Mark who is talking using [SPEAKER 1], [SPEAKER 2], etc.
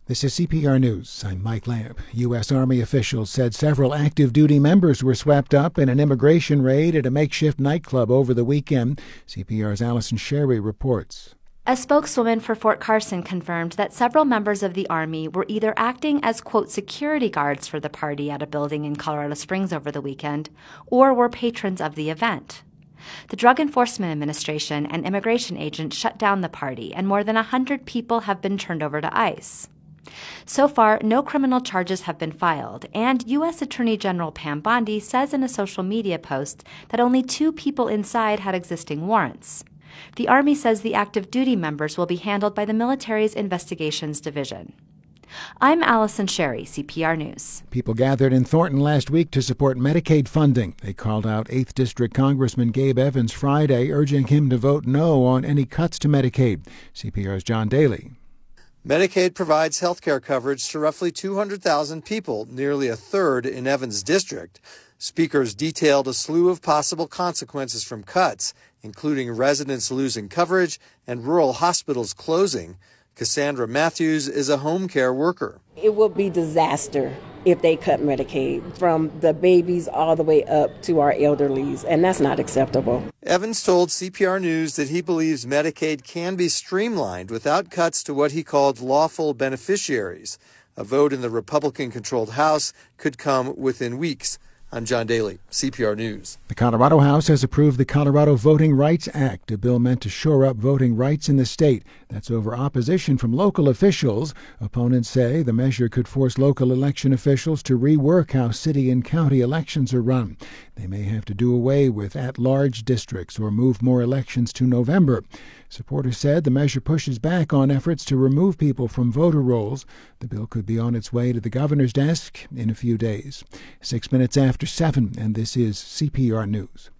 [SPEAKER 1] This is CPR News. I'm Mike Lamb. U.S. Army officials said several active duty members were swept up in an immigration raid at a makeshift nightclub over the weekend. CPR's Allison Sherry reports.
[SPEAKER 2] A spokeswoman for Fort Carson confirmed that several members of the Army were either acting as, quote, security guards for the party at a building in Colorado Springs over the weekend, or were patrons of the event. The Drug Enforcement Administration and immigration agents shut down the party, and more than 100 people have been turned over to ICE. So far, no criminal charges have been filed, and U.S. Attorney General Pam Bondi says in a social media post that only 2 people inside had existing warrants. The Army says the active duty members will be handled by the military's Investigations Division. I'm Allison Sherry, CPR News.
[SPEAKER 1] People gathered in Thornton last week to support Medicaid funding. They called out 8th District Congressman Gabe Evans Friday, urging him to vote no on any cuts to Medicaid. CPR's John Daly.
[SPEAKER 3] Medicaid provides health care coverage to roughly 200,000 people, nearly a third in Evans' district. Speakers detailed a slew of possible consequences from cuts, including residents losing coverage and rural hospitals closing. Cassandra Matthews is a home care worker.
[SPEAKER 4] It will be disaster if they cut Medicaid, from the babies all the way up to our elderlies, and that's not acceptable.
[SPEAKER 3] Evans told CPR News that he believes Medicaid can be streamlined without cuts to what he called lawful beneficiaries. A vote in the Republican-controlled House could come within weeks. I'm John Daly, CPR News.
[SPEAKER 1] The Colorado House has approved the Colorado Voting Rights Act, a bill meant to shore up voting rights in the state. That's over opposition from local officials. Opponents say the measure could force local election officials to rework how city and county elections are run. They may have to do away with at-large districts or move more elections to November. Supporters said the measure pushes back on efforts to remove people from voter rolls. The bill could be on its way to the governor's desk in a few days. 6 minutes after 7, and this is CPR News.